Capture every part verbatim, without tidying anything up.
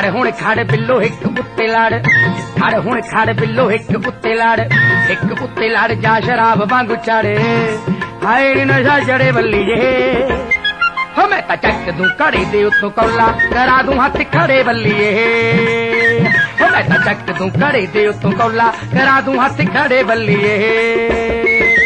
खड़ हुण खड़ बिल्लो हिक उत्ते लड़, खड़ हुण खड़ बिल्लो हिक उत्ते लड़, हिक उत्ते लड़ जा शराब वांगू चढ़े, हाय नशा चढ़े बल्लीए। हो मैं तां चक दूं घड़े दे उत्तों कौला, करा दूं हथ खड़े बल्लीए। हो मैं तां चक दूं घड़े दे उत्तों कौला, करा दूं हथ खड़े बल्लीए।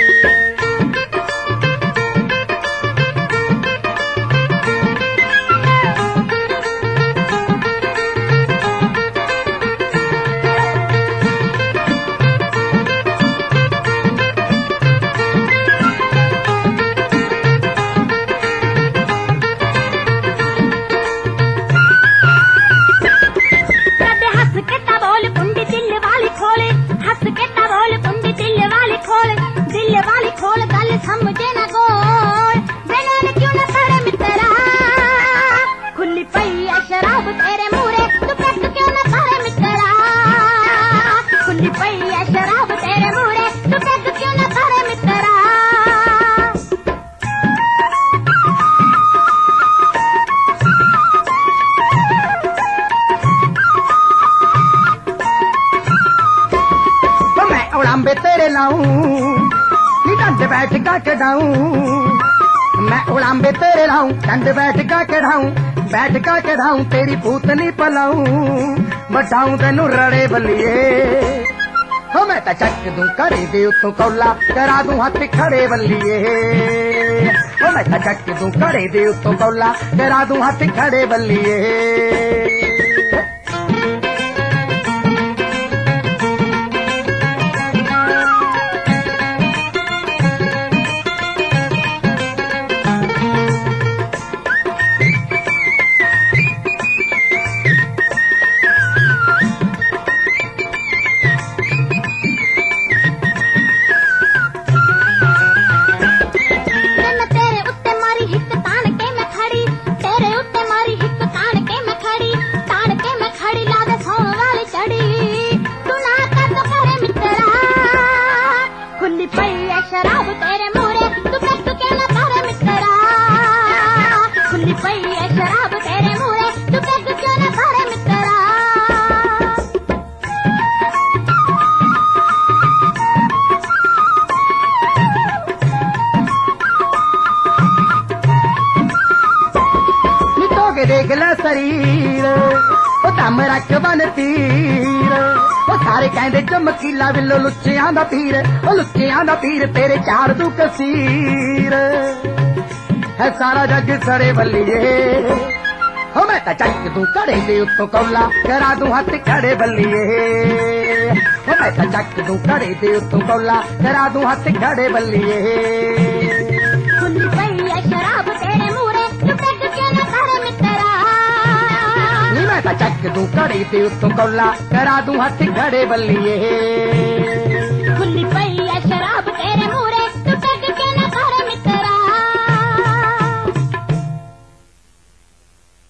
समझे ना गोल मैंने क्यों ना करे मित्रा, खुली पई है शराब तेरे मुरे तू पेट क्यों ना करे मित्रा, खुली पई है शराब तेरे मुरे तू पेट क्यों ना करे मित्रा। तो मैं उड़ांबे तेरे लाऊं डंड बैठ का चढ़ाऊं, मैं उड़ांबे तेरे लाऊं डंड बैठ का चढ़ाऊं, बैठ का चढ़ाऊं तेरी भूतनी पलाऊं, बचाऊं तेनू रड़े बल्लीए। हो मैं तां चक दूं घड़े दे उत्तों कौला, करा दूं हथ खड़े बल्लीए। हो मैं तां चक दूं घड़े दे उत्तों कौला, करा दूं हथ खड़े बल्लीए। शराब तेरे मुरे तू पेट क्यों ना करे मित्रा, खुली पई है शराब तेरे मुरे तू पेट क्यों ना करे मित्रा। नितो के देख ले शरीर ओ दम रख बन तीर, सारे कहंदे चमकीला बिल्लो लुच्चियां दा पीर, ओ लुच्चियां दा पीर तेरे चार तू कसीर है सारा जग सड़े बल्लीए। हो मैं तां चक दूं घड़े दे उत्तों कौला, करा दूं हथ खड़े बल्लीए। हो मैं तां चक दूं घड़े दे उत्तों कौला, करा दूं हथ खड़े बल्लीए। खुली पई है शराब तेरे मुरे तू पेट क्यों ना करे मित्रा, मैं तां चक दूं घड़े दे उत्तों कौला, करा दूं हथ खड़े बल्लीए।